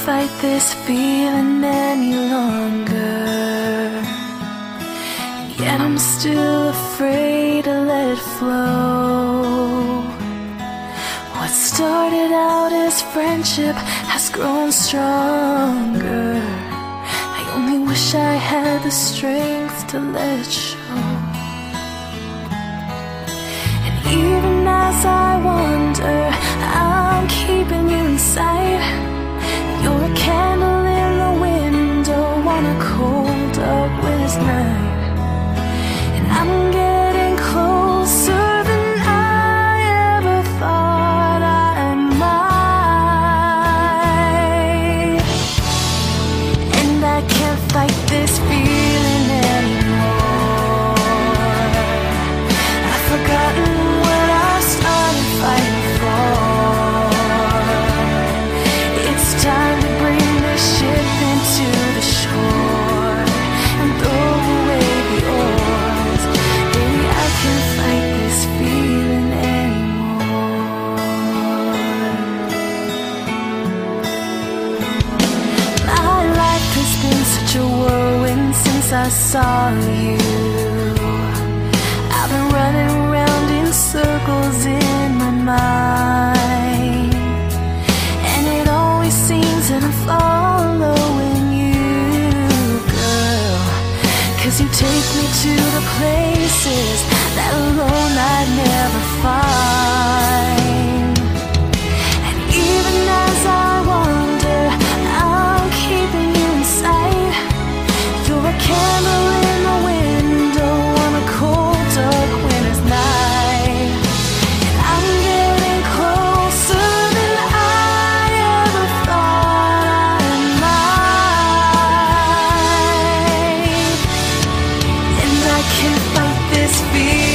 fight this feeling any longer, and yet I'm still afraid to let it flow. What started out as friendship has grown stronger. I only wish I had the strength to let it show. And even as I wonder, I'm keeping you in sight. You're a candle in the window on a cold, dark winter's night. And I'm getting closer than I ever thought I might. And I can't fight this feeling anymore. I've forgotten what I started fighting for. It's time to bring this ship into the shore and throw away the oars. Baby, I can't fight this feeling anymore. My life has been such a whirlwind since I saw you. I've been running around in circles in my mind, and it always seems that I'm following you, girl. 'Cause you take me to the places that alone I'd never find. And even as I wander, I'm keeping you in sight. You're a candle in the window on a cold, dark winter's night. And I'm getting closer than I ever thought I might. And I can't fight this feeling.